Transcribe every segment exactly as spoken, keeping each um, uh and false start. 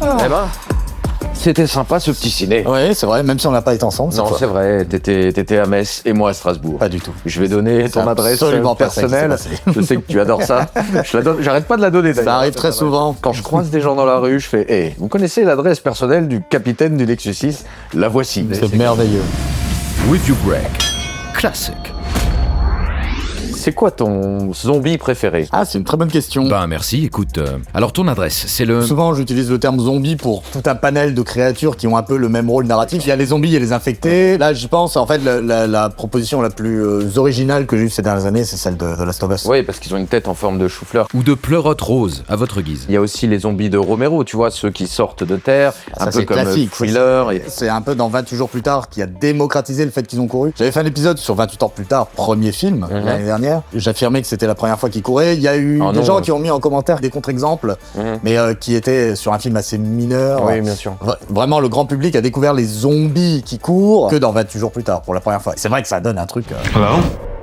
Ah. Eh ben, c'était sympa ce petit ciné. Oui, c'est vrai, même si on n'a pas été ensemble. Non, c'est vrai, t'étais, t'étais à Metz et moi à Strasbourg. Pas du tout. Je vais donner ton adresse personnelle. Je sais que tu adores ça. Je la donne, j'arrête pas de la donner d'ailleurs. Ça arrive très souvent. Quand je croise des gens dans la rue, je fais hey, vous connaissez l'adresse personnelle du capitaine du Lexus six? La voici. C'est, c'est merveilleux. With You Break. Classique. C'est quoi ton zombie préféré? Ah, c'est une très bonne question. Ben merci, écoute. Euh, alors ton adresse, c'est le... Souvent, j'utilise le terme zombie pour tout un panel de créatures qui ont un peu le même rôle narratif. Il y a les zombies et les infectés. Là, j'y pense, en fait, la, la, la proposition la plus euh, originale que j'ai eue ces dernières années, c'est celle de, de Last of Us. Oui, parce qu'ils ont une tête en forme de chou-fleur. Ou de pleurote rose, à votre guise. Il y a aussi les zombies de Romero, tu vois, ceux qui sortent de terre, Ça, un peu comme classique. Thriller. Et... C'est un peu dans vingt-huit jours plus tard qui a démocratisé le fait qu'ils ont couru. J'avais fait un épisode sur vingt-huit ans plus tard, premier film, mm-hmm. l'année dernière. J'affirmais que c'était la première fois qu'ils couraient. Il y a eu oh des non, gens ouais. qui ont mis en commentaire des contre-exemples, mmh. mais euh, qui étaient sur un film assez mineur. Oui, bien sûr. V- vraiment, le grand public a découvert les zombies qui courent que dans vingt-huit jours plus tard, pour la première fois. C'est vrai que ça donne un truc... Euh... Alors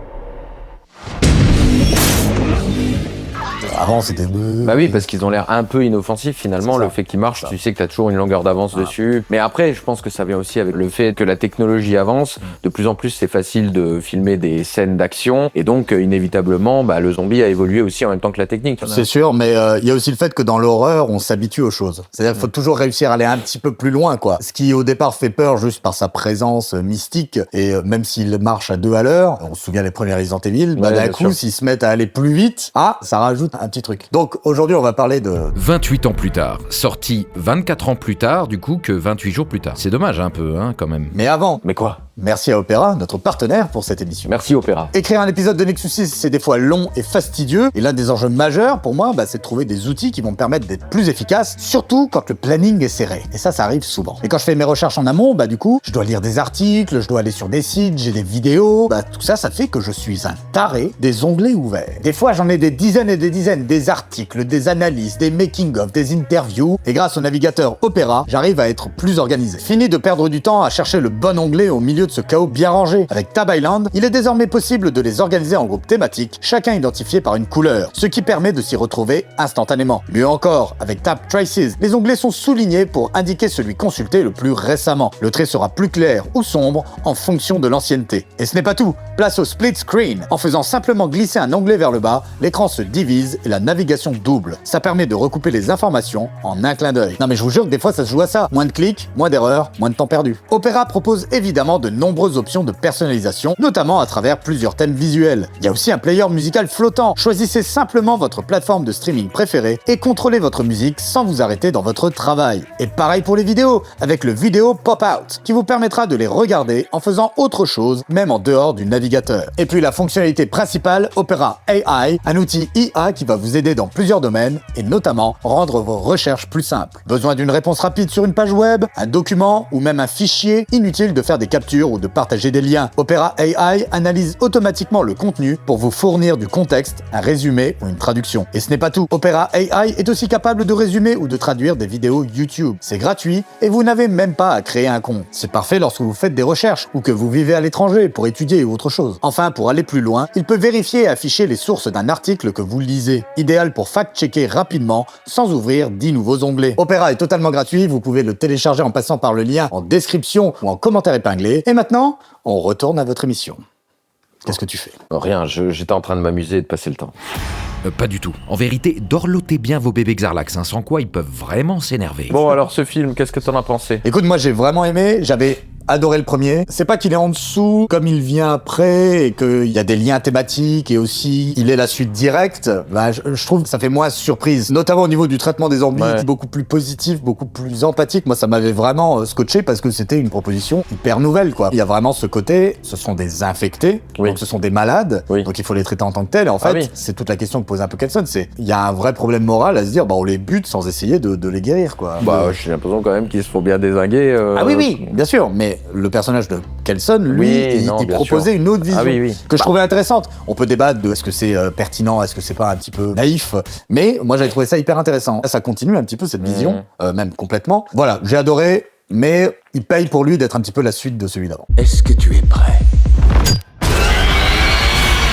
Avant, c'était... Bah oui, parce qu'ils ont l'air un peu inoffensifs, finalement. Le fait qu'ils marchent, tu sais que t'as toujours une longueur d'avance ah. dessus. Mais après, je pense que ça vient aussi avec le fait que la technologie avance. De plus en plus, c'est facile de filmer des scènes d'action. Et donc, euh, inévitablement, bah, le zombie a évolué aussi en même temps que la technique. C'est sûr, mais il euh, y a aussi le fait que dans l'horreur, on s'habitue aux choses. C'est-à-dire qu'il faut toujours réussir à aller un petit peu plus loin, quoi. Ce qui, au départ, fait peur juste par sa présence mystique. Et euh, même s'il marche à deux à l'heure, on se souvient des premiers Resident Evil, bah, ouais, d'un coup, sûr. S'ils se mettent à aller plus vite, ah, ça rajoute un petit truc. Donc aujourd'hui, on va parler de... vingt-huit ans plus tard, sorti vingt-quatre ans plus tard, du coup, que vingt-huit jours plus tard. C'est dommage, un peu, hein, quand même. Mais avant... Mais quoi ? Merci à Opéra, notre partenaire pour cette émission. Merci Opéra. Écrire un épisode de Nexus six, c'est des fois long et fastidieux. Et l'un des enjeux majeurs, pour moi, bah, c'est de trouver des outils qui vont me permettre d'être plus efficace, surtout quand le planning est serré. Et ça, ça arrive souvent. Et quand je fais mes recherches en amont, bah du coup, je dois lire des articles, je dois aller sur des sites, j'ai des vidéos. Bah tout ça, ça fait que je suis un taré des onglets ouverts. Des fois, j'en ai des dizaines et des dizaines, des articles, des analyses, des making-of, des interviews. Et grâce au navigateur Opéra, j'arrive à être plus organisé. Fini de perdre du temps à chercher le bon onglet au milieu de ce chaos bien rangé. Avec Tab Island, il est désormais possible de les organiser en groupes thématiques, chacun identifié par une couleur, ce qui permet de s'y retrouver instantanément. Mieux encore, avec Tab Traces, les onglets sont soulignés pour indiquer celui consulté le plus récemment. Le trait sera plus clair ou sombre en fonction de l'ancienneté. Et ce n'est pas tout. Place au split screen. En faisant simplement glisser un onglet vers le bas, l'écran se divise et la navigation double. Ça permet de recouper les informations en un clin d'œil. Non mais je vous jure que des fois ça se joue à ça. Moins de clics, moins d'erreurs, moins de temps perdu. Opéra propose évidemment de nombreuses options de personnalisation, notamment à travers plusieurs thèmes visuels. Il y a aussi un player musical flottant. Choisissez simplement votre plateforme de streaming préférée et contrôlez votre musique sans vous arrêter dans votre travail. Et pareil pour les vidéos, avec le vidéo pop-out, qui vous permettra de les regarder en faisant autre chose, même en dehors du navigateur. Et puis la fonctionnalité principale, Opéra A I, un outil I A qui va vous aider dans plusieurs domaines et notamment rendre vos recherches plus simples. Besoin d'une réponse rapide sur une page web, un document ou même un fichier? Inutile de faire des captures ou de partager des liens. Opéra A I analyse automatiquement le contenu pour vous fournir du contexte, un résumé ou une traduction. Et ce n'est pas tout. Opéra A I est aussi capable de résumer ou de traduire des vidéos YouTube. C'est gratuit et vous n'avez même pas à créer un compte. C'est parfait lorsque vous faites des recherches ou que vous vivez à l'étranger pour étudier ou autre chose. Enfin, pour aller plus loin, il peut vérifier et afficher les sources d'un article que vous lisez. Idéal pour fact-checker rapidement sans ouvrir dix nouveaux onglets. Opéra est totalement gratuit, vous pouvez le télécharger en passant par le lien en description ou en commentaire épinglé. Et maintenant, on retourne à votre émission. Qu'est-ce que tu fais ? Rien, je, j'étais en train de m'amuser et de passer le temps. Euh, pas du tout. En vérité, dorlotez bien vos bébés Xarlax, hein, sans quoi ils peuvent vraiment s'énerver. Bon, alors ce film, qu'est-ce que t'en as pensé ? Écoute, moi j'ai vraiment aimé, j'avais adoré le premier. C'est pas qu'il est en dessous, comme il vient après, et qu'il y a des liens thématiques, et aussi il est la suite directe. Bah, je, je trouve que ça fait moins surprise, notamment au niveau du traitement des zombies, ouais. Beaucoup plus positif, beaucoup plus empathique. Moi, ça m'avait vraiment euh, scotché parce que c'était une proposition hyper nouvelle, quoi. Il y a vraiment ce côté, ce sont des infectés, oui. Donc ce sont des malades, oui. Donc il faut les traiter en tant que tels. Et en fait, ah oui. C'est toute la question que pose un peu Kelson, c'est il y a un vrai problème moral à se dire, bah on les bute sans essayer de, de les guérir, quoi. Bah, euh, j'ai l'impression quand même qu'ils se font bien dézinguer. Euh... Ah oui, oui, bien sûr, mais le personnage de Kelson, lui, oui, il, non, il proposait sûr. Une autre vision, ah, oui, oui. Que je bah. trouvais intéressante. On peut débattre de est-ce que c'est euh, pertinent, est-ce que c'est pas un petit peu naïf, mais moi j'avais trouvé ça hyper intéressant. Ça continue un petit peu cette vision, mmh. euh, même complètement. Voilà, j'ai adoré, mais il paye pour lui d'être un petit peu la suite de celui d'avant. Est-ce que tu es prêt ?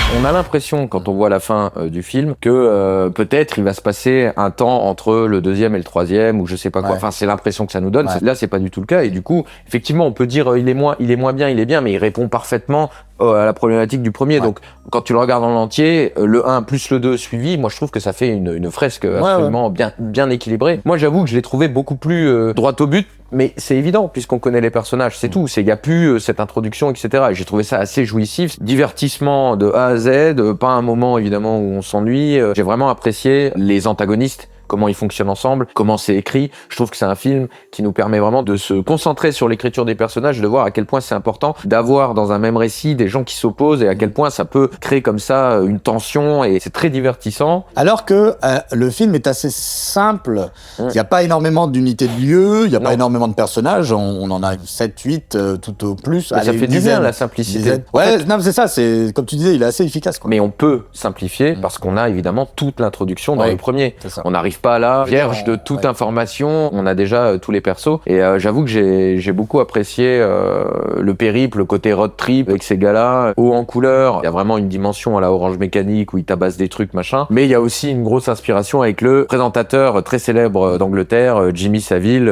On a l'impression, quand on voit la fin euh, du film, que euh, peut-être il va se passer un temps entre le deuxième et le troisième, ou je sais pas quoi. Ouais. Enfin, c'est l'impression que ça nous donne. Ouais. Là, c'est pas du tout le cas. Et du coup, effectivement, on peut dire euh, il est moins, il est moins bien, il est bien, mais il répond parfaitement euh, à la problématique du premier. Ouais. Donc, quand tu le regardes en entier, euh, le un plus le deux suivi, moi, je trouve que ça fait une, une fresque absolument ouais, ouais. bien, bien équilibrée. Moi, j'avoue que je l'ai trouvé beaucoup plus euh, droit au but. Mais c'est évident, puisqu'on connaît les personnages, c'est tout. C'est, il y a plus euh, cette introduction, et cetera. Et j'ai trouvé ça assez jouissif. Divertissement de A à Z, euh, pas un moment, évidemment, où on s'ennuie. Euh, j'ai vraiment apprécié les antagonistes, comment ils fonctionnent ensemble, comment c'est écrit. Je trouve que c'est un film qui nous permet vraiment de se concentrer sur l'écriture des personnages, de voir à quel point c'est important d'avoir dans un même récit des gens qui s'opposent et à quel point ça peut créer comme ça une tension, et c'est très divertissant. Alors que euh, le film est assez simple. Il mmh. n'y a pas énormément d'unités de lieu, il n'y a non. pas énormément de personnages. On, on en a sept huit euh, tout au plus. Allez, ça fait du bien la simplicité. Ouais, non, c'est ça. C'est comme tu disais, il est assez efficace, quoi. Mais on peut simplifier mmh. parce qu'on a évidemment toute l'introduction dans ouais, le premier. On arrive pas là, vierge de toute ouais. information, on a déjà euh, tous les persos, et euh, j'avoue que j'ai, j'ai beaucoup apprécié euh, le périple, le côté road trip avec ces gars-là, haut en couleur. Il y a vraiment une dimension à la Orange Mécanique où ils tabassent des trucs, machin, mais il y a aussi une grosse inspiration avec le présentateur très célèbre d'Angleterre, Jimmy Savile.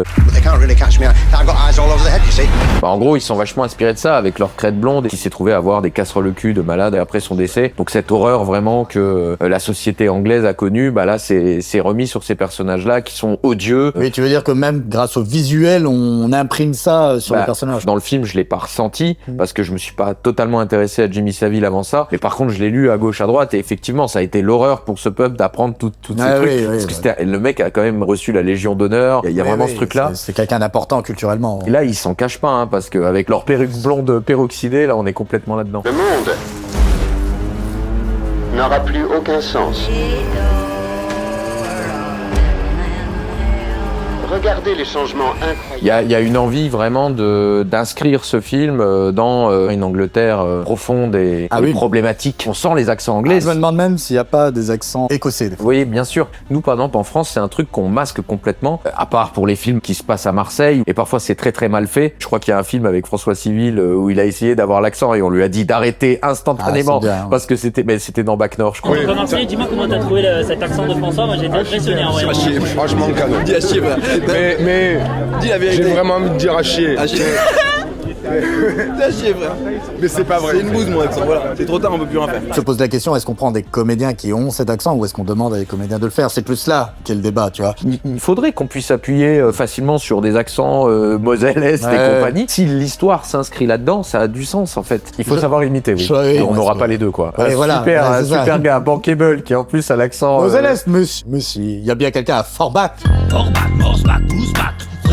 Bah, en gros, ils sont vachement inspirés de ça, avec leur crête blonde, qui s'est trouvé avoir des casseroles le cul de malade après son décès. Donc cette horreur vraiment que euh, la société anglaise a connue, bah là c'est, c'est remis sur ces personnages personnages-là qui sont odieux. Oui, tu veux dire que même grâce au visuel, on imprime ça sur bah, les personnages. Dans le film, je l'ai pas ressenti mmh. parce que je me suis pas totalement intéressé à Jimmy Savile avant ça. Mais par contre, je l'ai lu à gauche, à droite, et effectivement, ça a été l'horreur pour ce peuple d'apprendre tous tout ces ah, trucs. Oui, oui, parce que c'était, le mec a quand même reçu la Légion d'honneur. Il y a, il y a oui, vraiment oui, ce truc-là. C'est, c'est quelqu'un d'important culturellement. Et là, ils s'en cachent pas, hein, parce qu'avec leur perruque blonde peroxydée, là, on est complètement là-dedans. Le monde n'aura plus aucun sens. Regardez les changements incroyables. Il y a, il y a une envie vraiment de, d'inscrire ce film dans euh, une Angleterre euh, profonde et, ah et oui. problématique. On sent les accents anglais. Ah, je me demande même s'il n'y a pas des accents écossais. Des fois. Oui, bien sûr. Nous, par exemple, en France, c'est un truc qu'on masque complètement, à part pour les films qui se passent à Marseille, et parfois c'est très très mal fait. Je crois qu'il y a un film avec François Civil où il a essayé d'avoir l'accent et on lui a dit d'arrêter instantanément ah, bien, ouais. parce que c'était, mais c'était dans Bac Nord, je crois. Oui. Marseille, dis-moi comment t'as trouvé le, cet accent de François. Moi, j'ai été impressionné en voyant. Franchement, canon. Dis à chier, mais, mais dis la vérité. J'ai vraiment envie de dire à chier. À chier. à chier, frère. Mais c'est pas vrai. C'est une bouse, mon accent. Voilà. C'est trop tard, on peut plus rien faire. Je te pose la question, est-ce qu'on prend des comédiens qui ont cet accent ou est-ce qu'on demande à des comédiens de le faire? C'est plus là qu'est le débat, tu vois. Il faudrait qu'on puisse appuyer facilement sur des accents euh, Moselle-Est ouais. et compagnie. Si l'histoire s'inscrit là-dedans, ça a du sens, en fait. Il faut je... savoir imiter, oui. Je... on n'aura pas les deux, quoi. Ouais, un voilà. super, ouais, un super gars, bankable, qui en plus a l'accent... Moselle-Est, euh... monsieur. Monsieur. Il y a bien quelqu'un à Forbach. Forbach, Morsbach, Bousbach.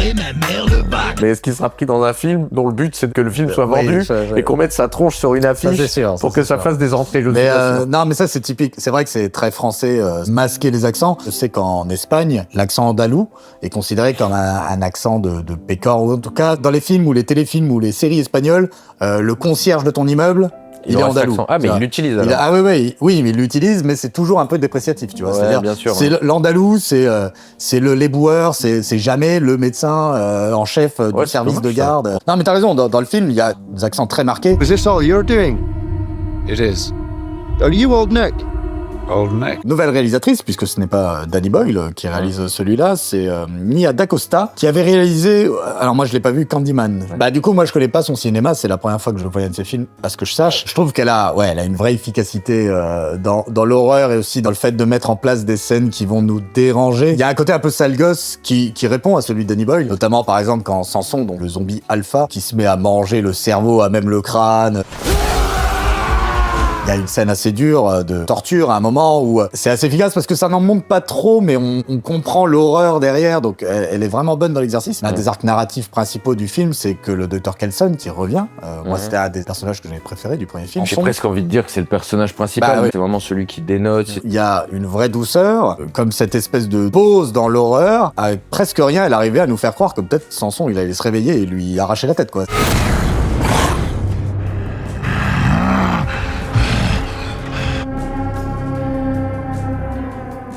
Mais est-ce qu'il sera pris dans un film dont le but c'est que le film soit oui, vendu ça, et qu'on mette sa tronche sur une affiche ça, sûr, pour ça, que ça sûr. fasse des entrées? Je mais euh, non, mais ça c'est typique. C'est vrai que c'est très français, euh, masquer les accents. Je sais qu'en Espagne, l'accent andalou est considéré comme un, un accent de, de pécor, ou en tout cas dans les films ou les téléfilms ou les séries espagnoles, euh, le concierge de ton immeuble. Il, il est andalou. Ah, mais il l'utilise alors. Il a, ah oui, oui, oui, mais il l'utilise, mais c'est toujours un peu dépréciatif, tu vois. Ouais, C'est-à-dire, bien sûr, c'est ouais. l'andalou, c'est euh, c'est le l'éboueur, c'est c'est jamais le médecin euh, en chef euh, du ouais, service de garde. Ça. Non, mais t'as raison. Dans, dans le film, il y a des accents très marqués. Is this all you're doing? It is. Are you Old Nick? Old Nick. Nouvelle réalisatrice, puisque ce n'est pas Danny Boyle qui réalise mmh. celui-là, c'est euh, Nia DaCosta, qui avait réalisé, alors moi je l'ai pas vu, Candyman. Mmh. Bah du coup moi je connais pas son cinéma, c'est la première fois que je voyais un de ses films, à ce que je sache. Je trouve qu'elle a, ouais, elle a une vraie efficacité euh, dans, dans l'horreur et aussi dans le fait de mettre en place des scènes qui vont nous déranger. Il y a un côté un peu sale gosse qui, qui répond à celui de Danny Boyle, notamment par exemple quand Samson, donc le zombie alpha, qui se met à manger le cerveau, à même le crâne. Il y a une scène assez dure de torture à un moment où c'est assez efficace parce que ça n'en monte pas trop, mais on, on comprend l'horreur derrière, donc elle, elle est vraiment bonne dans l'exercice. L'un des arcs narratifs principaux du film, c'est que le docteur Kelson qui revient, euh, mmh. moi c'était un des personnages que j'avais préféré du premier film. J'ai presque envie de dire que c'est le personnage principal, bah, oui. C'est vraiment celui qui dénote. Il y a une vraie douceur, comme cette espèce de pause dans l'horreur, avec presque rien, elle arrivait à nous faire croire que peut-être Samson il allait se réveiller et lui arracher la tête, quoi.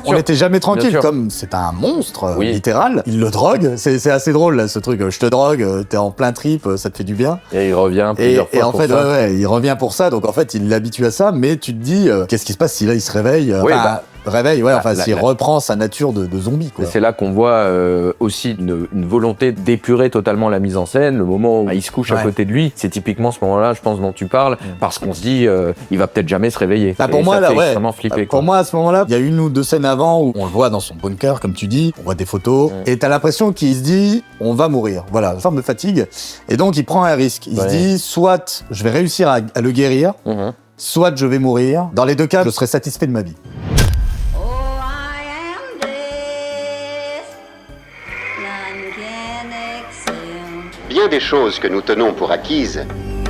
on n'était jamais tranquille. sûr. Comme c'est un monstre, Oui. littéral. Il le drogue. C'est, c'est assez drôle, là, ce truc. Je te drogue, t'es en plein trip, ça te fait du bien. Et il revient Et, plusieurs fois et en pour fait, ça. ouais, ouais, il revient pour ça. Donc en fait, il l'habitue à ça. Mais tu te dis, euh, qu'est-ce qui se passe si là, il se réveille euh, Oui, enfin, bah, réveille, ouais, enfin, la- s'il la- reprend sa nature de, de zombie, quoi. Et c'est là qu'on voit euh, aussi une, une volonté d'épurer totalement la mise en scène. Le moment où bah, il se couche Ouais. à côté de lui, c'est typiquement ce moment-là, je pense, dont tu parles, parce qu'on se dit, euh, il va peut-être jamais se réveiller. Bah, pour Et moi, ça là, fait ouais. extrêmement flipper. Pour quoi. moi, à ce moment-là, il y a une ou deux scènes avant où on le voit dans son bunker, comme tu dis, on voit des photos, Mm. et t'as l'impression qu'il se dit, on va mourir. Voilà, une forme de fatigue. Et donc, il prend un risque. Il Ouais. se dit, soit je vais réussir à, à le guérir, Mhm. soit je vais mourir. Dans les deux cas, je serai satisfait de ma vie. Oh, I am this. None can excel. Bien des choses que nous tenons pour acquises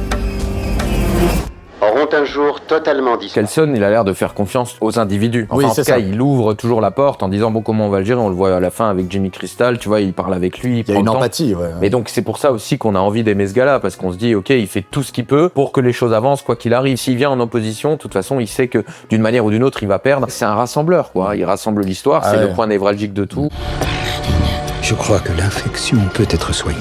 auront un jour totalement disparu. Kelson, il a l'air de faire confiance aux individus. Enfin, Oui, en c'est tout cas, ça. il ouvre toujours la porte en disant, bon, comment on va le gérer? On le voit à la fin avec Jimmy Crystal, tu vois, il parle avec lui, il, Il y a prend une le temps. empathie, ouais. Mais donc c'est pour ça aussi qu'on a envie d'aimer ce gars-là, parce qu'on se dit, ok, il fait tout ce qu'il peut pour que les choses avancent, quoi qu'il arrive. S'il vient en opposition, de toute façon, il sait que d'une manière ou d'une autre, il va perdre. C'est un rassembleur, quoi. Il rassemble l'histoire, Ah c'est ouais. le point névralgique de tout. Je crois que l'infection peut être soignée.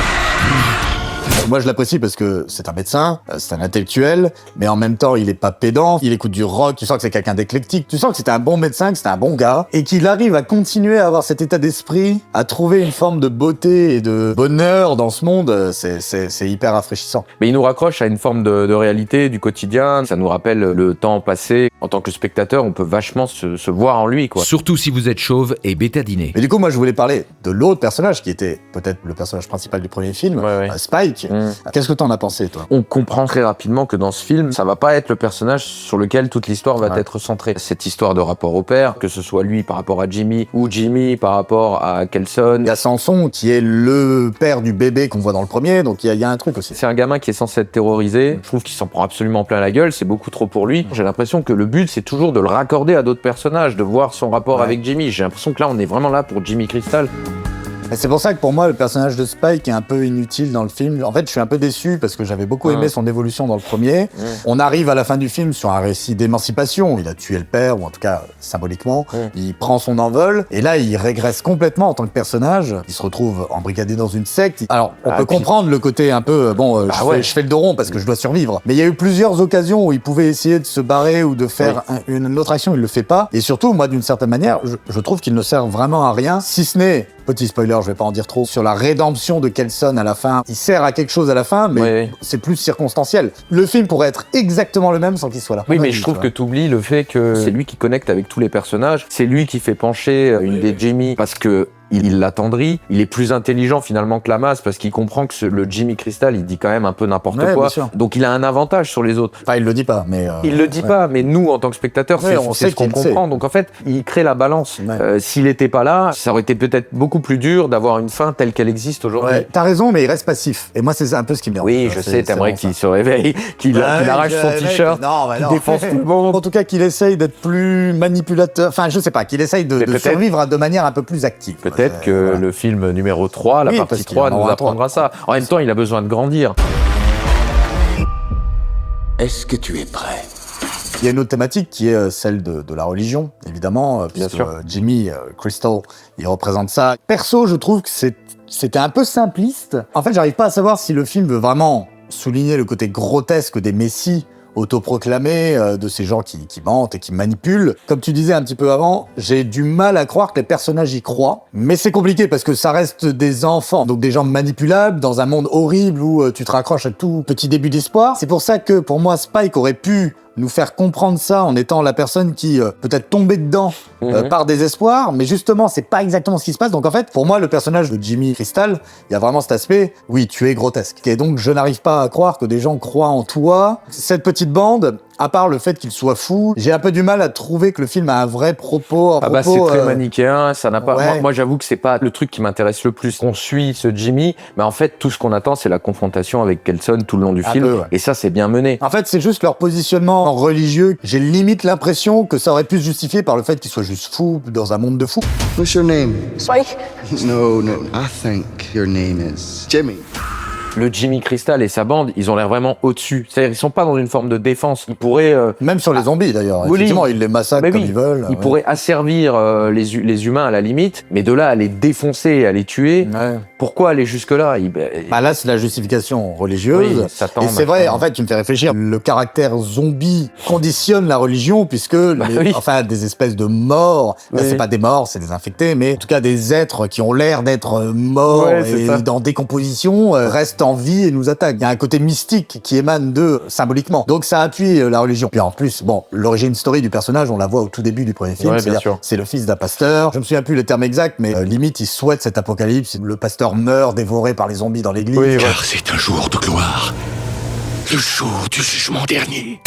Moi, je l'apprécie parce que c'est un médecin, euh, c'est un intellectuel, mais en même temps, il est pas pédant, il écoute du rock, tu sens que c'est quelqu'un d'éclectique, tu sens que c'était un bon médecin, que c'était un bon gars, et qu'il arrive à continuer à avoir cet état d'esprit, à trouver une forme de beauté et de bonheur dans ce monde, euh, c'est, c'est, c'est hyper rafraîchissant. Mais il nous raccroche à une forme de, de réalité du quotidien. Ça nous rappelle le temps passé. En tant que spectateur, on peut vachement se, se voir en lui, quoi. Surtout si vous êtes chauve et bétadiné. Mais du coup, moi, je voulais parler de l'autre personnage, qui était peut-être le personnage principal du premier film, Ouais, ouais. euh, Spike. Mm. Qu'est-ce que t'en as pensé, toi? On comprend très rapidement que dans ce film, ça va pas être le personnage sur lequel toute l'histoire va Ouais. être centrée. Cette histoire de rapport au père, que ce soit lui par rapport à Jimmy ou Jimmy par rapport à Kelson. Il y a Samson, qui est le père du bébé qu'on voit dans le premier, donc il y a, il y a un truc aussi. C'est un gamin qui est censé être terrorisé. Je trouve qu'il s'en prend absolument plein la gueule. C'est beaucoup trop pour lui. J'ai l'impression que le but, c'est toujours de le raccorder à d'autres personnages, de voir son rapport Ouais. avec Jimmy. J'ai l'impression que là, on est vraiment là pour Jimmy Crystal. Et c'est pour ça que pour moi, le personnage de Spike est un peu inutile dans le film. En fait, je suis un peu déçu parce que j'avais beaucoup aimé Ouais. son évolution dans le premier. Ouais. On arrive à la fin du film sur un récit d'émancipation. Il a tué le père, ou en tout cas symboliquement. Ouais. Il prend son envol. Et là, il régresse complètement en tant que personnage. Il se retrouve embrigadé dans une secte. Alors, on Ah, peut puis- comprendre le côté un peu, euh, bon, euh, Ah je, ouais. fais, je fais le dos rond parce que je dois survivre. Mais il y a eu plusieurs occasions où il pouvait essayer de se barrer ou de faire un- une autre action. Il le fait pas. Et surtout, moi, d'une certaine manière, je, je trouve qu'il ne sert vraiment à rien. Si ce n'est, petit spoiler, je vais pas en dire trop, sur la rédemption de Kelson à la fin. Il sert à quelque chose à la fin, mais Ouais, ouais. c'est plus circonstanciel. Le film pourrait être exactement le même sans qu'il soit là. Oui, On a mais dit, je trouve tu que vois. tu oublies le fait que c'est lui qui connecte avec tous les personnages. C'est lui qui fait pencher euh, une des Jimmy parce que il il l'attendrit. Il est plus intelligent finalement que la masse parce qu'il comprend que ce- le Jimmy Crystal, il dit quand même un peu n'importe Ouais, quoi. bien sûr. Donc il a un avantage sur les autres. Enfin, il le dit pas, mais... euh, Il le dit ouais. pas, mais nous, en tant que spectateurs, Ouais, c'est on c'est sait ce qu'on qu'il comprend. sait. Donc en fait, il crée la balance. Ouais. Euh, S'il était pas là, ça aurait été peut-être beaucoup plus dur d'avoir une fin telle qu'elle existe aujourd'hui. Ouais, t'as raison, mais il reste passif. Et moi, c'est un peu ce qui me dérange. Oui, je C'est- sais, c'est t'aimerais bon, qu'il ça. se réveille, qu'il Ouais, qu'il arrache que son le mec- t-shirt, non, bah qu'il non. défonce tout le monde. En tout cas, qu'il essaye d'être plus manipulateur. Enfin, je sais pas, qu'il essaye de, Mais de peut-être- survivre de manière un peu plus active. Peut-être C'est- que voilà. le film numéro trois, la Oui, partie parce qu'il trois, en nous aura apprendra trois. ça. En même temps, il a besoin de grandir. Est-ce que tu es prêt? Il y a une autre thématique qui est euh, celle de, de la religion, évidemment, euh, puisque sûr. euh, Jimmy euh, Crystal, il représente ça. Perso, je trouve que c'est- c'était un peu simpliste. En fait, j'arrive pas à savoir si le film veut vraiment souligner le côté grotesque des messies autoproclamés, euh, de ces gens qui, qui mentent et qui manipulent. Comme tu disais un petit peu avant, j'ai du mal à croire que les personnages y croient. Mais c'est compliqué parce que ça reste des enfants, donc des gens manipulables dans un monde horrible où euh, tu te raccroches à tout petit début d'espoir. C'est pour ça que pour moi, Spike aurait pu nous faire comprendre ça en étant la personne qui euh, peut-être tombée dedans euh, Mhm. par désespoir, mais justement c'est pas exactement ce qui se passe. Donc en fait, pour moi, le personnage de Jimmy Crystal, il y a vraiment cet aspect, oui, tu es grotesque. Et donc je n'arrive pas à croire que des gens croient en toi. Cette petite bande, à part le fait qu'il soit fou, j'ai un peu du mal à trouver que le film a un vrai propos. Un Ah bah c'est propos, très euh, manichéen, ça n'a pas. ouais. Moi, moi, j'avoue que c'est pas le truc qui m'intéresse le plus. On suit ce Jimmy, mais en fait tout ce qu'on attend c'est la confrontation avec Kelson tout le long du Un film, peu, ouais. et ça c'est bien mené. En fait, c'est juste leur positionnement religieux. J'ai limite l'impression que ça aurait pu se justifier par le fait qu'ils soient juste fous dans un monde de fous. What's your name? Spike. No, no. I think your name is Jimmy. Le Jimmy Crystal et sa bande, ils ont l'air vraiment au-dessus. C'est-à-dire, ils sont pas dans une forme de défense. Ils pourraient... Euh... Même sur les zombies, d'ailleurs. Oui, effectivement, ils les massacrent mais comme oui, ils veulent. Ils ouais. pourraient asservir euh, les, les humains à la limite, mais de là à les défoncer et à les tuer, ouais. pourquoi aller jusque-là? il... Bah là, c'est la justification religieuse. Oui, Satan, et c'est vrai, en fait, tu me fais réfléchir. Le caractère zombie conditionne la religion, puisque bah, les, oui. enfin, des espèces de morts, là, oui. c'est pas des morts, c'est des infectés, mais en tout cas des êtres qui ont l'air d'être morts ouais, et ça. dans décomposition euh, restent en vie et nous attaquent. Il y a un côté mystique qui émane d'eux symboliquement. Donc ça appuie euh, la religion. Puis en plus, bon, l'origine story du personnage, on la voit au tout début du premier film. Ouais, c'est-à-dire, c'est le fils d'un pasteur. Je me souviens plus les termes exacts, mais euh, limite, il souhaite cet apocalypse. Le pasteur meurt dévoré par les zombies dans l'église. Oui, car ouais. c'est un jour de gloire, le jour du jugement dernier.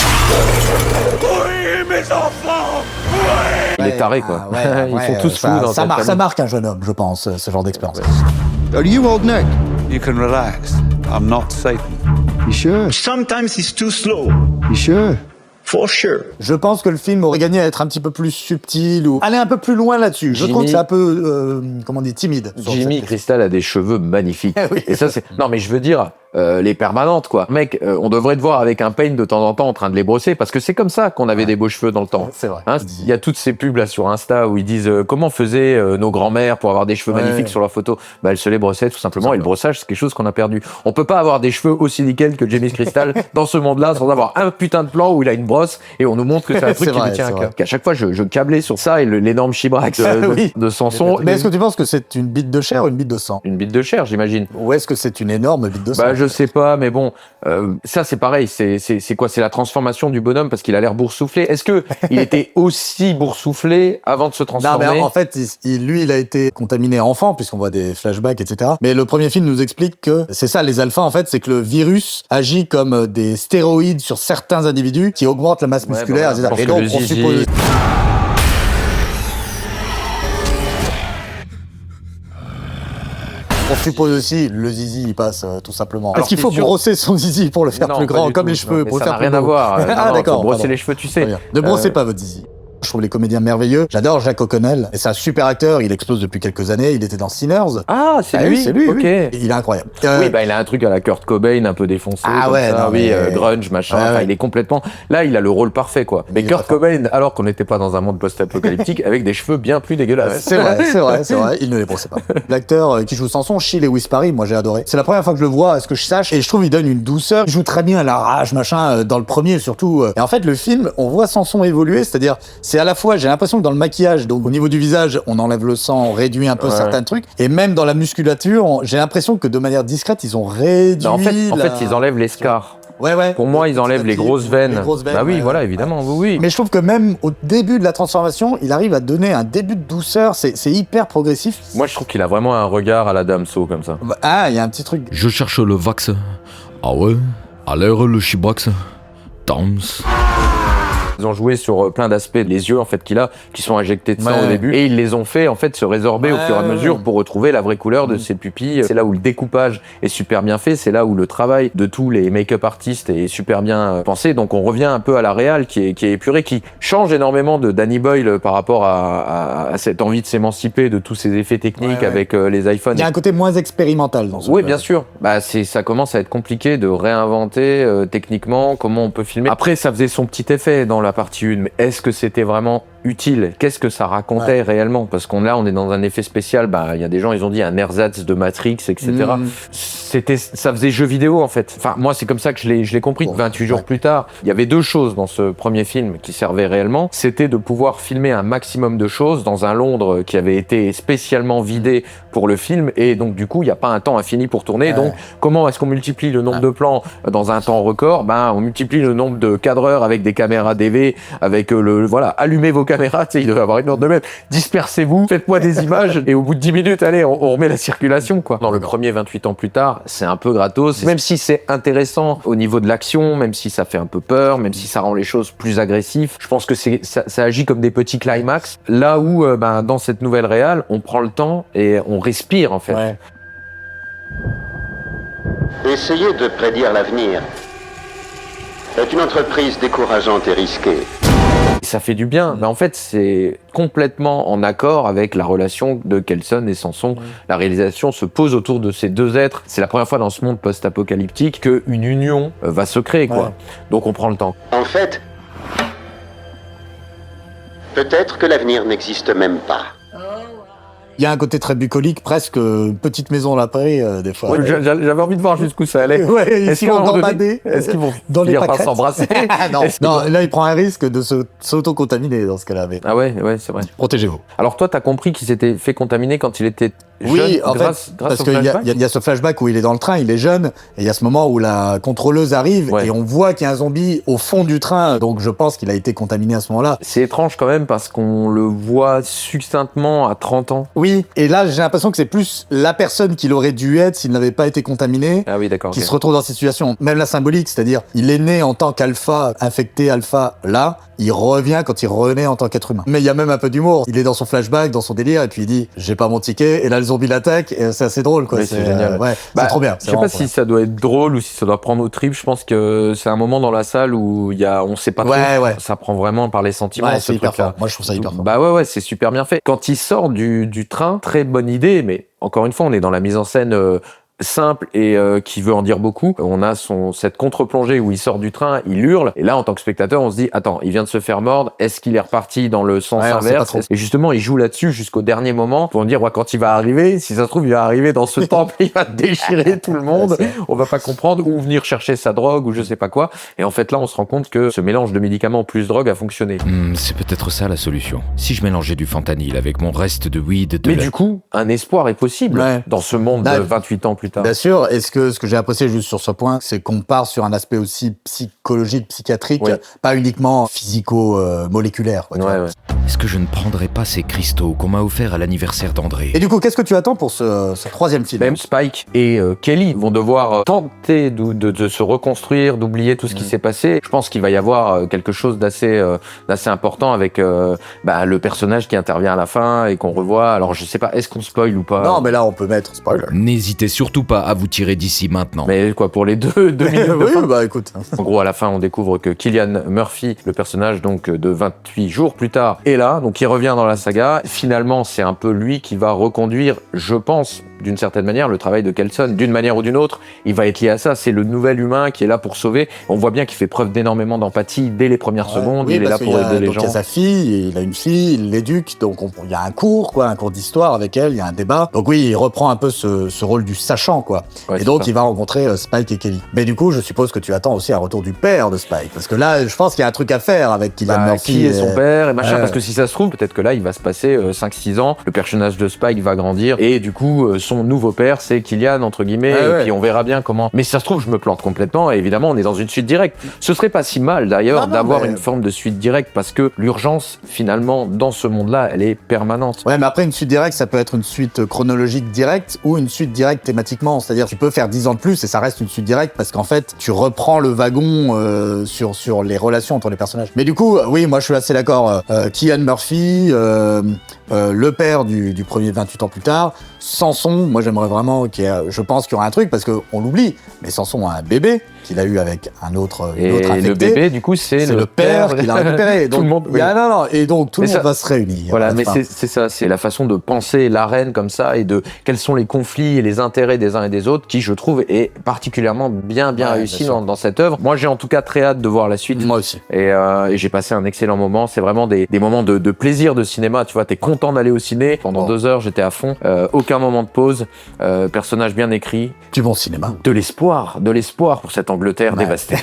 Oui, mes enfants, ouais. Il est taré, quoi. Ah, ouais, Ils ouais, sont tous ça, fous dans ça, cette marque, ça famille. marque un jeune homme, je pense, ce genre d'expérience. Are you old Nick? You can relax. I'm not Satan. You sure? Sometimes it's too slow. You sure? For sure. Je pense que le film aurait gagné à être un petit peu plus subtil ou aller un peu plus loin là-dessus. Je Jimmy... trouve que c'est un peu, euh, comment on dit, timide. Jimmy Crystal a des cheveux magnifiques. oui. Et ça, c'est... Non, mais je veux dire... Euh, les permanentes, quoi. Mec, euh, on devrait te voir avec un peigne de temps en temps en train de les brosser, parce que c'est comme ça qu'on avait ouais. des beaux cheveux dans le temps. C'est vrai. Hein, il y a toutes ces pubs là sur Insta où ils disent euh, comment faisaient euh, nos grands-mères pour avoir des cheveux ouais. magnifiques sur leurs photos. Bah, elles se les brossaient tout simplement. Tout et le brossage, c'est quelque chose qu'on a perdu. On peut pas avoir des cheveux aussi nickel que Jimmy Crystal dans ce monde-là sans avoir un putain de plan où il a une brosse et on nous montre que c'est un truc qui vrai, lui tient à vrai. cœur. Qu'à chaque fois, je, je câblais sur ça et le, l'énorme chibrax de, oui. de, de Samson. Mais est-ce que tu penses que c'est une bite de chair ou une bite de sang? Une bite de chair, j'imagine. Ou est-ce que c'est une énorme bite de sang? Bah, je sais pas, mais bon. Euh, ça c'est pareil, c'est c'est c'est quoi? C'est la transformation du bonhomme parce qu'il a l'air boursouflé. Est-ce que il était aussi boursouflé avant de se transformer? Non, mais en fait, il, lui, il a été contaminé enfant puisqu'on voit des flashbacks, et cetera. Mais le premier film nous explique que c'est ça, les alphas, en fait, c'est que le virus agit comme des stéroïdes sur certains individus qui augmentent la masse musculaire, ouais, bah, et cetera. Et donc, on suppose. On suppose aussi le zizi il passe euh, tout simplement. Est-ce qu'il faut brosser son zizi pour le faire non, plus grand, comme tout. les cheveux, non, pour le faire n'a plus rien à voir. ah non, non, d'accord. Faut brosser pardon. les cheveux, tu sais. Ne brossez euh... pas votre zizi. Je trouve les comédiens merveilleux. J'adore Jacques O'Connell. Et c'est un super acteur. Il explose depuis quelques années. Il était dans Sinners. Ah, c'est ah, lui. Oui, c'est lui. Ok. Oui. Il est incroyable. Euh... Oui, bah il a un truc à la Kurt Cobain, un peu défoncé. Ah ouais. Ça. Non, oui, mais... euh, grunge, machin. Ouais, ouais. Enfin, il est complètement. Là, il a le rôle parfait, quoi. Mais il Kurt Cobain, alors qu'on n'était pas dans un monde post-apocalyptique, avec des cheveux bien plus dégueulasses. C'est vrai, c'est vrai, c'est vrai. Il ne les brossait pas. L'acteur qui joue Samson, Shea Lewis Parry, moi j'ai adoré. C'est la première fois que je le vois, à ce que je sache, et je trouve il donne une douceur. Il joue très bien à la rage, machin, dans le premier surtout. Et en fait, le film, on voit Samson évoluer, c'est-à-dire, c'est à la fois, j'ai l'impression que dans le maquillage, donc au niveau du visage, on enlève le sang, on réduit un peu ouais. certains trucs, et même dans la musculature, on, j'ai l'impression que de manière discrète, ils ont réduit. Non, en fait, la... en fait, ils enlèvent les scars. Ouais, ouais. Pour moi, ils enlèvent les grosses veines. Les grosses veines bah oui, ouais, voilà, ouais. évidemment, oui, oui. Mais je trouve que même au début de la transformation, il arrive à donner un début de douceur. C'est, c'est hyper progressif. Moi, je trouve qu'il a vraiment un regard à la Damso, comme ça. Ah, il y a un petit truc. Je cherche le Vax. Ah ouais? À l'air le Chibrax. Tams. Ils ont joué sur plein d'aspects les yeux en fait qu'il a, qui sont injectés de sang ouais. au début, et ils les ont fait en fait se résorber ouais, au fur et à mesure ouais. pour retrouver la vraie couleur de mmh. ses pupilles. C'est là où le découpage est super bien fait, c'est là où le travail de tous les make-up artistes est super bien pensé. Donc on revient un peu à la réal qui est qui est épurée, qui change énormément de Danny Boyle par rapport à, à, à cette envie de s'émanciper de tous ces effets techniques ouais, ouais. avec euh, les iPhones. Il y a un côté moins expérimental dans ce Oui, bien sûr. Bah c'est ça commence à être compliqué de réinventer euh, techniquement comment on peut filmer. Après ça faisait son petit effet dans la partie une, mais est-ce que c'était vraiment utile? Qu'est-ce que ça racontait ouais. réellement? Parce qu'on là, on est dans un effet spécial. Bah, il y a des gens, ils ont dit un ersatz de Matrix, et cetera. Mmh. C'était, ça faisait jeu vidéo en fait. Enfin, moi, c'est comme ça que je l'ai, je l'ai compris. Bon, vingt-huit ouais. jours plus tard, il y avait deux choses dans ce premier film qui servaient réellement. C'était de pouvoir filmer un maximum de choses dans un Londres qui avait été spécialement vidé pour le film, et donc du coup, il n'y a pas un temps infini pour tourner. Ouais. Donc, comment est-ce qu'on multiplie le nombre ouais. de plans dans un temps record? Ben, on multiplie le nombre de cadreurs avec des caméras D V, avec le voilà, allumez vos caméras, tu sais, il devait avoir une ordre de même, dispersez-vous, faites-moi des images, et au bout de dix minutes, allez, on, on remet la circulation, quoi. Dans le premier vingt-huit ans plus tard, c'est un peu gratos, même si c'est intéressant au niveau de l'action, même si ça fait un peu peur, même si ça rend les choses plus agressives, je pense que c'est, ça, ça agit comme des petits climax, là où, euh, ben, dans cette nouvelle réal, on prend le temps et on respire, en fait. Ouais. Essayer de prédire l'avenir est une entreprise décourageante et risquée. Ça fait du bien. Mais en fait, c'est complètement en accord avec la relation de Kelson et Samson. Mmh. La réalisation se pose autour de ces deux êtres. C'est la première fois dans ce monde post-apocalyptique qu'une union va se créer, quoi. Ouais. Donc on prend le temps. En fait, peut-être que l'avenir n'existe même pas. Il y a un côté très bucolique, presque euh, petite maison à la prairie, euh, des fois. Ouais, j'avais envie de voir jusqu'où ça allait. Ouais, est-ce qu'ils vont gambader Est-ce qu'ils vont dans les pas s'embrasser? Non, non là, il prend un risque de se, s'auto-contaminer dans ce cas-là. Mais... Ah ouais, ouais, c'est vrai. Protégez-vous. Alors toi, t'as compris qu'il s'était fait contaminer quand il était jeune, oui, en grâce, fait, grâce parce au qu'il y, flashback. y, y a ce flashback où il est dans le train, il est jeune, et il y a ce moment où la contrôleuse arrive, ouais. et on voit qu'il y a un zombie au fond du train, donc je pense qu'il a été contaminé à ce moment-là. C'est étrange quand même, parce qu'on le voit succinctement à trente ans. Oui, et là, j'ai l'impression que c'est plus la personne qu'il aurait dû être s'il n'avait pas été contaminé, ah oui, d'accord, qui okay. se retrouve dans cette situation. Même la symbolique, c'est-à-dire, il est né en tant qu'alpha, infecté alpha, là, il revient quand il renaît en tant qu'être humain. Mais il y a même un peu d'humour. Il est dans son flashback, dans son délire, et puis il dit « j'ai pas mon ticket », et là le zombie l'attaque, et c'est assez drôle, quoi. Oui, c'est, c'est génial. Euh, ouais, bah, c'est trop bien. Je sais pas si ça doit être drôle ou si ça doit prendre au trip. Je pense que c'est un moment dans la salle où il y a, on sait pas ouais, trop. Ouais. Ça prend vraiment par les sentiments. Ouais, ce c'est hyper truc-là. fort. Moi, je trouve ça hyper fort. Bah ouais, ouais, c'est super bien fait. Quand il sort du, du train, très bonne idée, mais encore une fois, on est dans la mise en scène euh, simple et euh, qui veut en dire beaucoup. On a son cette contre-plongée où il sort du train, il hurle, et là en tant que spectateur on se dit attends, il vient de se faire mordre, est-ce qu'il est reparti dans le sens ouais, inverse? Et justement il joue là-dessus jusqu'au dernier moment pour dire ouais, quand il va arriver, si ça se trouve il va arriver dans ce temple, il va déchirer tout le monde, on va pas comprendre, ou venir chercher sa drogue ou je sais pas quoi, et en fait là on se rend compte que ce mélange de médicaments plus drogue a fonctionné. Mmh, c'est peut-être ça la solution. Si je mélangeais du fentanyl avec mon reste de weed de mais la... du coup un espoir est possible ouais. dans ce monde là, de vingt-huit ans plus tard. Bien sûr, est-ce que ce que j'ai apprécié juste sur ce point, c'est qu'on part sur un aspect aussi psychologique, psychiatrique, oui. pas uniquement physico-moléculaire. Ouais, ouais. Est-ce que je ne prendrais pas ces cristaux qu'on m'a offerts à l'anniversaire d'André? Et du coup, qu'est-ce que tu attends pour ce, ce troisième film? Même Spike et euh, Kelly vont devoir euh, tenter de, de, de se reconstruire, d'oublier tout ce mmh. qui s'est passé. Je pense qu'il va y avoir euh, quelque chose d'assez, euh, d'assez important avec euh, bah, le personnage qui intervient à la fin et qu'on revoit. Alors je sais pas, est-ce qu'on spoil ou pas? Non, mais là on peut mettre spoiler. N'hésitez surtout pas à vous tirer d'ici maintenant. Mais quoi, pour les deux, deux minutes de oui, fin bah écoute. En gros, à la fin, on découvre que Cillian Murphy, le personnage donc de vingt-huit jours plus tard, est là, donc il revient dans la saga. Finalement, c'est un peu lui qui va reconduire, je pense, d'une certaine manière, le travail de Kelson. D'une manière ou d'une autre, il va être lié à ça. C'est le nouvel humain qui est là pour sauver. On voit bien qu'il fait preuve d'énormément d'empathie dès les premières ouais, secondes. Oui, il est là pour a, aider les donc gens. Il y a sa fille, il a une fille, il l'éduque, donc on, il y a un cours, quoi, un cours d'histoire avec elle, il y a un débat. Donc oui, il reprend un peu ce, ce rôle du sachant, quoi. Ouais, et donc ça. Il va rencontrer euh, Spike et Kelly. Mais du coup, je suppose que tu attends aussi un retour du père de Spike, parce que là, je pense qu'il y a un truc à faire avec Cillian bah, Murphy. Qui est son père et machin, euh... parce que si ça se trouve, peut-être que là, il va se passer euh, cinq six ans, le personnage de Spike va grandir, et du coup, euh, son nouveau père, c'est Cillian, entre guillemets, ah, et ouais. puis on verra bien comment... Mais si ça se trouve, je me plante complètement, et évidemment, on est dans une suite directe. Ce serait pas si mal, d'ailleurs, d'avoir mais... une forme de suite directe, parce que l'urgence, finalement, dans ce monde-là, elle est permanente. Ouais, mais après, une suite directe, ça peut être une suite chronologique directe, ou une suite directe thématiquement, c'est-à-dire tu peux faire dix ans de plus, et ça reste une suite directe, parce qu'en fait, tu reprends le wagon euh, sur, sur les relations entre les personnages. Mais du coup, oui, moi je suis assez d'accord. Euh, Cillian Murphy, euh, euh, le père du, du premier vingt-huit ans plus tard, Samson, moi j'aimerais vraiment qu'il y ait, je pense qu'il y aura un truc, parce qu'on l'oublie, mais Samson a un bébé qu'il a eu avec un autre, une et autre affecté. Le bébé, du coup, c'est, c'est le, le père, père qui l'a récupéré. Donc, tout le monde, oui. y a, non, non, et donc tout mais le monde ça, va se réunir. Voilà, mais c'est, c'est ça, c'est la façon de penser l'arène comme ça, et de quels sont les conflits et les intérêts des uns et des autres, qui je trouve est particulièrement bien, bien ouais, réussi bien dans, dans cette œuvre. Moi, j'ai en tout cas très hâte de voir la suite. Moi aussi. Et, euh, et j'ai passé un excellent moment. C'est vraiment des, des moments de, de plaisir de cinéma. Tu vois, t'es content d'aller au ciné. Pendant oh. deux heures, j'étais à fond. Euh, aucun moment de pause. Euh, personnage bien écrit. Du bon cinéma. De l'espoir, de l'espoir pour cette Angleterre ouais. dévastée.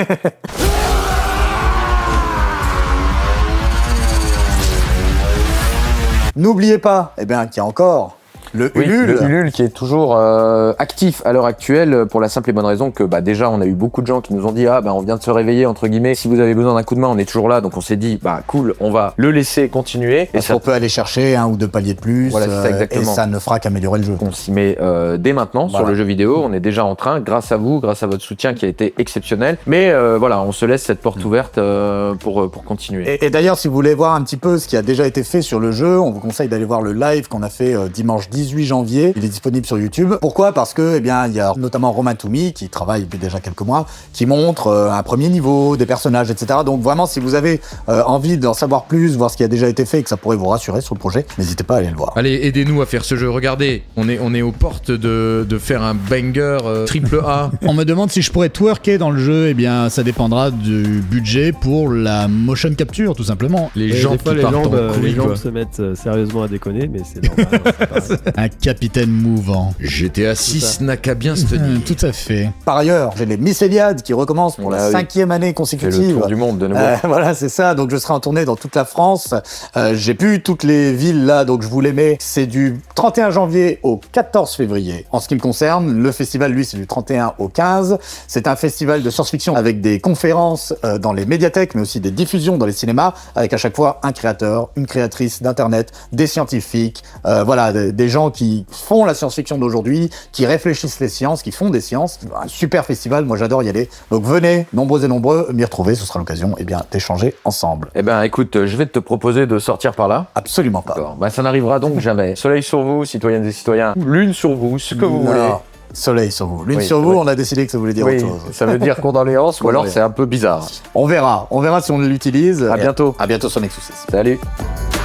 N'oubliez pas, eh bien, qu'il y a encore le oui, Ulule. Le Ulule qui est toujours euh, actif à l'heure actuelle pour la simple et bonne raison que bah déjà on a eu beaucoup de gens qui nous ont dit ah bah on vient de se réveiller entre guillemets, si vous avez besoin d'un coup de main on est toujours là, donc on s'est dit bah cool, on va le laisser continuer. Parce et ça... qu'on peut aller chercher un ou deux paliers de plus, voilà, c'est ça, exactement. Et ça ne fera qu'améliorer le jeu. On s'y met euh, dès maintenant voilà. sur le jeu vidéo, on est déjà en train, grâce à vous, grâce à votre soutien qui a été exceptionnel, mais euh, voilà, on se laisse cette porte ouverte euh, pour, pour continuer. Et, et d'ailleurs si vous voulez voir un petit peu ce qui a déjà été fait sur le jeu, on vous conseille d'aller voir le live qu'on a fait euh, dimanche dix dix-huit janvier. Il est disponible sur YouTube. Pourquoi ? Parce que, eh bien, il y a notamment Romain Toumi, qui travaille depuis déjà quelques mois, qui montre euh, un premier niveau, des personnages, et cetera. Donc vraiment, si vous avez euh, envie d'en savoir plus, voir ce qui a déjà été fait et que ça pourrait vous rassurer sur le projet, n'hésitez pas à aller le voir. Allez, aidez-nous à faire ce jeu. Regardez, on est, on est aux portes de, de faire un banger euh, triple A. On me demande si je pourrais twerker dans le jeu. Eh bien, ça dépendra du budget pour la motion capture, tout simplement. Les Et gens des fois, qui les partent jambes, en euh, couille, les jambes quoi. se mettent euh, sérieusement à déconner, mais c'est normal. hein, c'est pareil. Un capitaine mouvant. G T A six n'a qu'à bien se tenir. Hum, tout à fait. Par ailleurs, j'ai les Mycéliades qui recommencent pour Ah la oui. cinquième année C'est consécutive. le tour du monde de nouveau. Euh, voilà, c'est ça. Donc, je serai en tournée dans toute la France. Euh, j'ai plus toutes les villes là, donc je vous les mets. C'est du trente et un janvier au quatorze février. En ce qui me concerne, le festival, lui, c'est du trente et un au quinze. C'est un festival de science-fiction avec des conférences euh, dans les médiathèques, mais aussi des diffusions dans les cinémas, avec à chaque fois un créateur, une créatrice d'internet, des scientifiques, euh, voilà, des, des gens qui font la science-fiction d'aujourd'hui, qui réfléchissent les sciences, qui font des sciences. Un super festival, moi j'adore y aller. Donc venez, nombreux et nombreux, m'y retrouver, ce sera l'occasion, eh bien, d'échanger ensemble. Eh ben, écoute, je vais te proposer de sortir par là. Absolument pas. D'accord. Bah, ça n'arrivera donc jamais. Soleil sur vous, citoyennes et citoyens. Lune sur vous, ce que vous Non. voulez. Soleil sur vous. Lune Oui, sur vous, oui. on a décidé que ça voulait dire Oui, autre chose. ça veut dire condoléances ou alors c'est un peu bizarre. On verra. On verra si on l'utilise. À bientôt. À bientôt sur Nexus six. Salut.